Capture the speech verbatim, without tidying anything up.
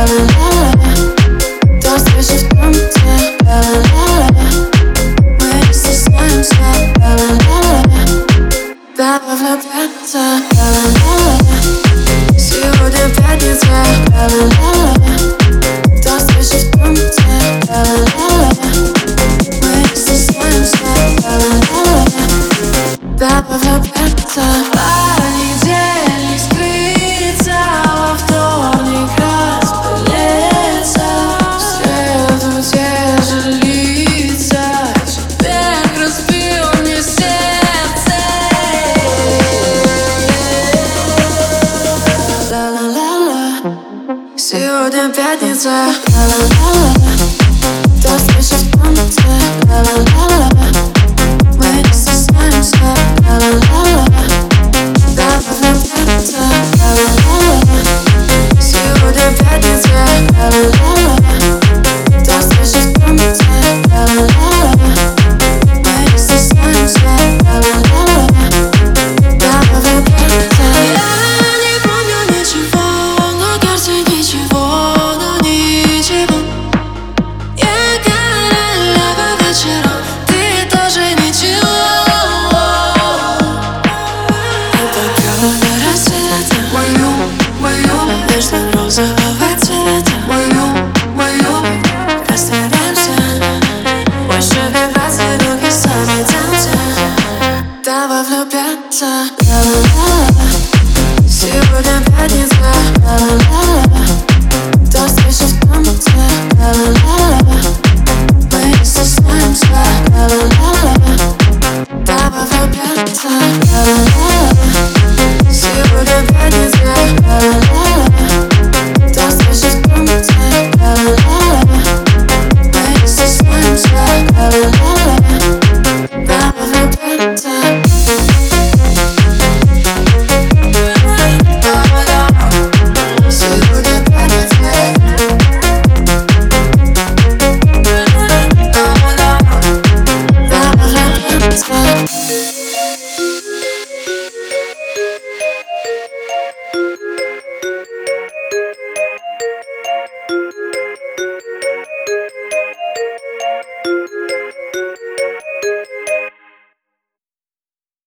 До встречи в комнате. Мы не стесняемся. Давай влюбляться. Сегодня пятница. До встречи в комнате. Мы не стесняемся. Давай влюбляться. Понедельник скрыться, во вторник распылиться, в среду те же лица. Четверг разбил мне сердце. Ла-ла-ла-ла. Сегодня пятница. Ла-ла-ла-ла. До встречи в комнате. Ла-ла-ла-ла. Мы не стесняемся. Ла-ла-ла-ла. Давай влюбляться. Ла-ла-ла-ла. Сегодня пятница. Ла-ла-ла-ла. До встречи в комнате. Ла-ла-ла-ла. Мы не стесняемся. Ла-ла-ла-ла. Давай влюбляться. Я не помню ничего, на карте ничего, но ничего. Я королева вечера, ты тоже ничего. Это белого рассвета, мою, мою, нежно-розового цвета, мою, мою. Растворяемся, больше вибраций, руки сами тянутся. Давай влюбляться. Ла-ла-ла-ла. Сегодня пятница. Ла-ла-ла-ла. До встречи в комнате. Ла-ла-ла-ла. Мы не стесняемся. Ла-ла-ла-ла.